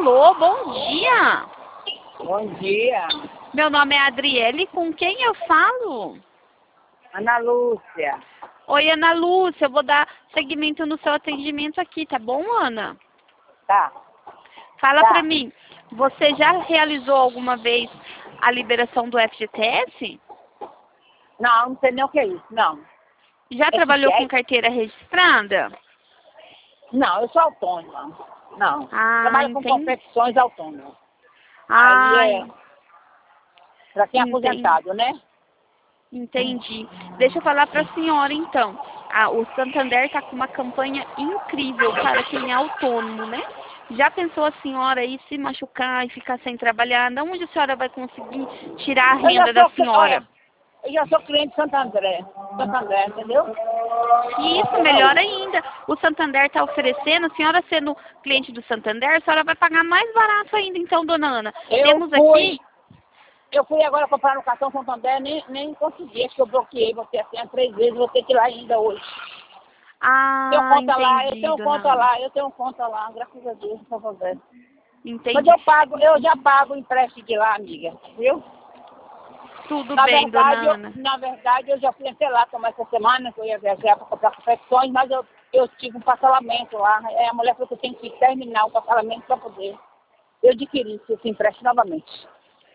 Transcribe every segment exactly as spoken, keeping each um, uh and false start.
Alô, bom dia. Bom dia. Meu nome é Adriele, com quem eu falo? Ana Lúcia. Oi, Ana Lúcia, eu vou dar seguimento no seu atendimento aqui, tá bom, Ana? Tá. Fala Tá. pra mim, você já realizou alguma vez a liberação do F G T S? Não, não sei nem o que é isso, não. Já F G T S? trabalhou com carteira registrada? Não, eu sou autônoma. Não. Ah, Trabalho com entendi. confecções autônomas. Ah, Aí é para quem é entendi. aposentado, né? Entendi. Deixa eu falar para a senhora, então. Ah, o Santander está com uma campanha incrível para quem é autônomo, né? Já pensou a senhora aí se machucar e ficar sem trabalhar? De onde a senhora vai conseguir tirar a Eu já renda da sou, cli- senhora? olha, eu já sou cliente de Santo André. Santo André, entendeu? Isso, melhor ainda. O Santander está oferecendo, a senhora sendo cliente do Santander, a senhora vai pagar mais barato ainda, então, dona Ana. Eu Temos fui, aqui... eu fui agora comprar no cartão Santander, nem, nem consegui, acho que eu bloqueei você assim há três vezes, vou ter que ir lá ainda hoje. Ah, Tenho conta lá, eu entendi, tenho dona conta Ana. lá, eu tenho conta lá, graças a Deus, por favor. Mas Entendi. eu pago, eu já pago o empréstimo de lá, amiga, viu? Tudo Na bem, dona verdade, eu, Ana. na verdade, eu já fui até lá tomar essa semana, que eu ia viajar para comprar confecções, mas eu, eu tive um parcelamento lá. É, a mulher falou que eu tenho que terminar o parcelamento para poder eu adquirir esse empréstimo novamente.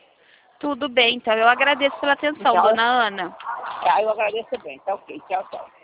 Tudo bem, então. Eu agradeço pela atenção, Então, dona Ana. tá, eu agradeço bem. Tá ok. Tchau, tchau.